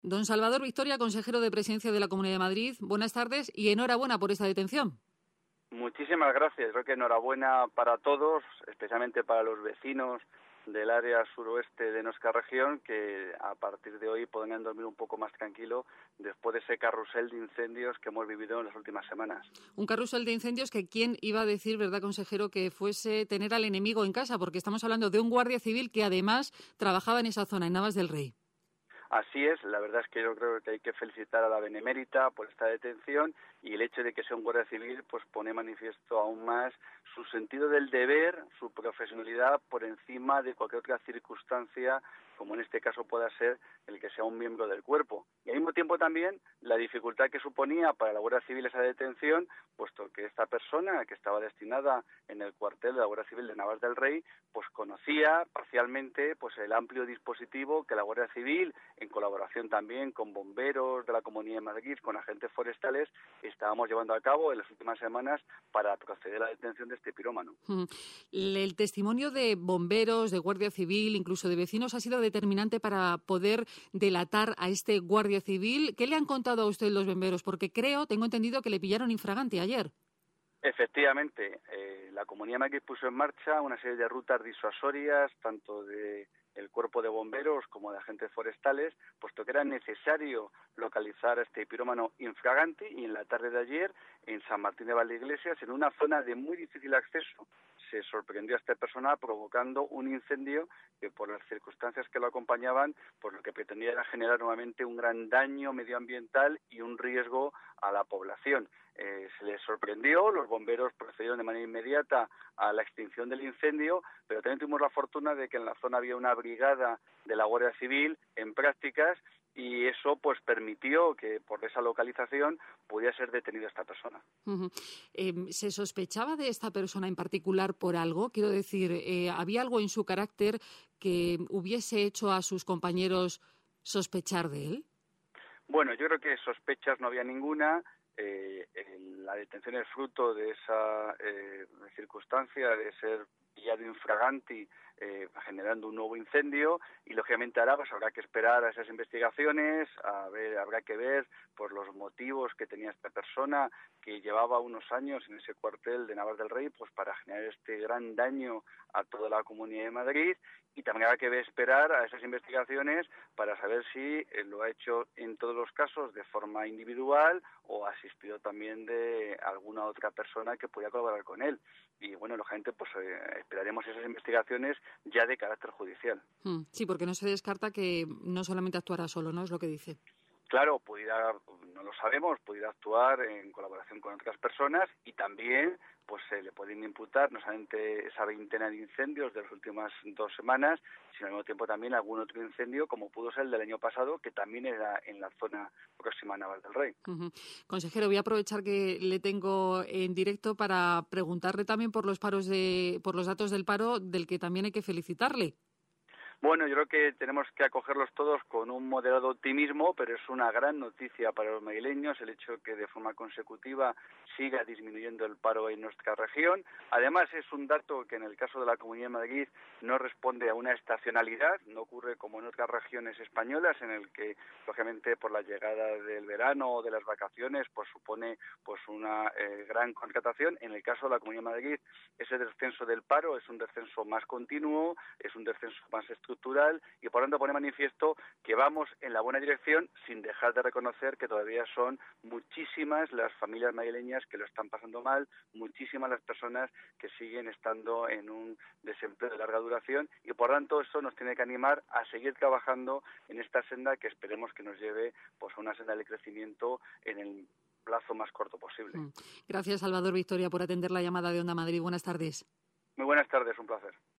Don Salvador Victoria, consejero de Presidencia de la Comunidad de Madrid, buenas tardes y enhorabuena por esta detención. Muchísimas gracias. Creo que enhorabuena para todos, especialmente para los vecinos del área suroeste de nuestra región, que a partir de hoy podrán dormir un poco más tranquilo después de ese carrusel de incendios que hemos vivido en las últimas semanas. Un carrusel de incendios que quién iba a decir, ¿verdad, consejero, que fuese tener al enemigo en casa? Porque estamos hablando de un guardia civil que además trabajaba en esa zona, en Navas del Rey. Así es, la verdad es que yo creo que hay que felicitar a la Benemérita por esta detención y el hecho de que sea un guardia civil pues pone manifiesto aún más su sentido del deber, su profesionalidad por encima de cualquier otra circunstancia, como en este caso pueda ser el que sea un miembro del cuerpo. Y al mismo tiempo también la dificultad que suponía para la Guardia Civil esa detención, puesto que esta persona que estaba destinada en el cuartel de la Guardia Civil de Navas del Rey, pues conocía parcialmente pues el amplio dispositivo que la Guardia Civil, en colaboración también con bomberos de la Comunidad de Madrid, con agentes forestales, estábamos llevando a cabo en las últimas semanas para proceder a la detención de este pirómano. El testimonio de bomberos, de Guardia Civil, incluso de vecinos, ha sido determinante para poder delatar a este Guardia Civil. ¿Qué le han contado a usted los bomberos? Porque tengo entendido que le pillaron infraganti ayer. Efectivamente, la Comunidad de Madrid puso en marcha una serie de rutas disuasorias, tanto de el cuerpo de bomberos como de agentes forestales, puesto que era necesario localizar a este pirómano infraganti, y en la tarde de ayer, en San Martín de Valdeiglesias, en una zona de muy difícil acceso, se sorprendió a esta persona provocando un incendio que, por las circunstancias que lo acompañaban, por lo que pretendía era generar nuevamente un gran daño medioambiental y un riesgo a la población. Se les sorprendió, los bomberos procedieron de manera inmediata a la extinción del incendio, pero también tuvimos la fortuna de que en la zona había una brigada de la Guardia Civil en prácticas, y eso pues permitió que por esa localización pudiera ser detenida esta persona. ¿Se sospechaba de esta persona en particular por algo? Quiero decir, ¿había algo en su carácter que hubiese hecho a sus compañeros sospechar de él? Bueno, yo creo que sospechas no había ninguna. La detención es fruto de esa circunstancia de ser pillado infraganti generando un nuevo incendio, y lógicamente ahora pues habrá que esperar a esas investigaciones, habrá que ver por los motivos que tenía esta persona que llevaba unos años en ese cuartel de Navas del Rey pues para generar este gran daño a toda la Comunidad de Madrid, y también habrá que esperar a esas investigaciones para saber si lo ha hecho en todos los casos de forma individual o asistido también de alguna otra persona que pudiera colaborar con él. Y bueno, lógicamente pues esperaremos esas investigaciones ya de carácter judicial. Sí, porque no se descarta que no solamente actuará solo, ¿no? Es lo que dice. Claro, no lo sabemos, pudiera actuar en colaboración con otras personas, y también pues se le pueden imputar no solamente esa veintena de incendios de las últimas 2 semanas, sino al mismo tiempo también algún otro incendio, como pudo ser el del año pasado, que también era en la zona próxima a Navas del Rey. Consejero, voy a aprovechar que le tengo en directo para preguntarle también por los datos del paro, del que también hay que felicitarle. Bueno, yo creo que tenemos que acogerlos todos con un moderado optimismo, pero es una gran noticia para los madrileños el hecho de que de forma consecutiva siga disminuyendo el paro en nuestra región. Además, es un dato que en el caso de la Comunidad de Madrid no responde a una estacionalidad, no ocurre como en otras regiones españolas, en el que, lógicamente, por la llegada del verano o de las vacaciones, pues supone pues una gran contratación. En el caso de la Comunidad de Madrid, ese descenso del paro es un descenso más continuo, es un descenso más estructural, y por tanto pone manifiesto que vamos en la buena dirección, sin dejar de reconocer que todavía son muchísimas las familias madrileñas que lo están pasando mal, muchísimas las personas que siguen estando en un desempleo de larga duración, y por tanto eso nos tiene que animar a seguir trabajando en esta senda que esperemos que nos lleve pues a una senda de crecimiento en el plazo más corto posible. Gracias, Salvador Victoria, por atender la llamada de Onda Madrid. Buenas tardes. Muy buenas tardes, un placer.